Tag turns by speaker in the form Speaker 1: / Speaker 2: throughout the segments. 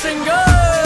Speaker 1: singer.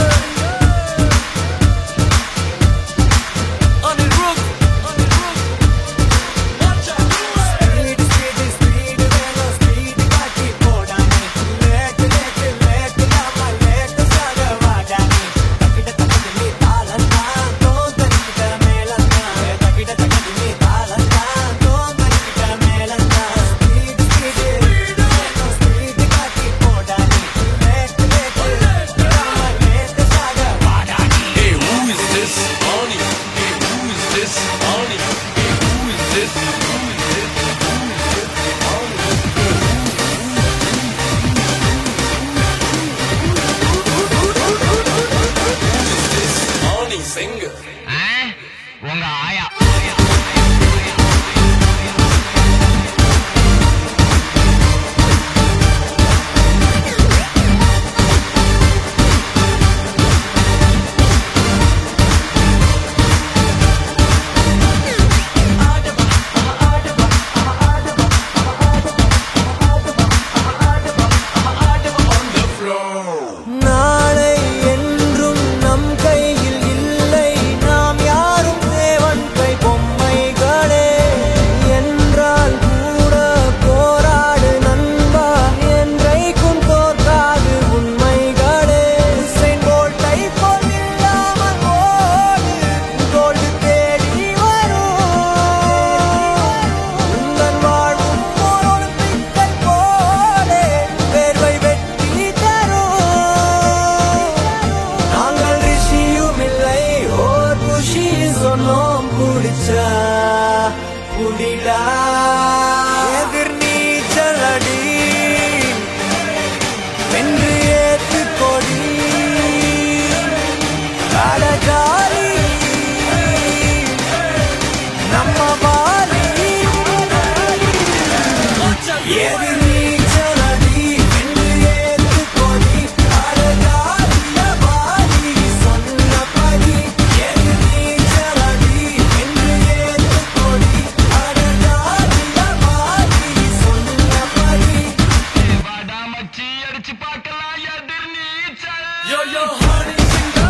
Speaker 1: Singer.
Speaker 2: உங்க ஆயா புடிடா எதிர் நீச்சலடி வென்று ஏத்து கொடி கடகாரி நம்ம வாலி எதிர் நீச்சலடி வென்று ஏத்து கொடி கடகாரிய வாலி சொன்னபடி எதிர் நீச்சலடி வென்று ஏத்து கொடி Yo, yo, honey singer.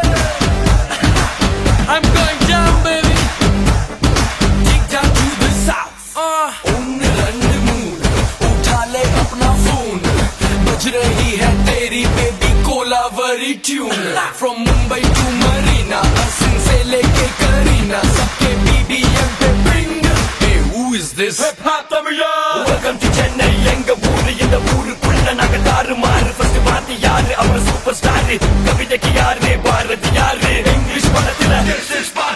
Speaker 2: I'm going down, baby. Dig down to the south. Onne rande moon. Utha le apna phone. Baj rahi hai teri baby Kolaveri tune. From Mumbai to Marina, Asin se leke Karina, sabke BBM pe bring. Hey, who is this? Hip hop Tamila. Welcome to Chennai, enga ooru inda oorukulla naga tarumaru. First vaati yaru, our superstar. கவிதைக்கு யாரு பாரதி யாரு English படத்துல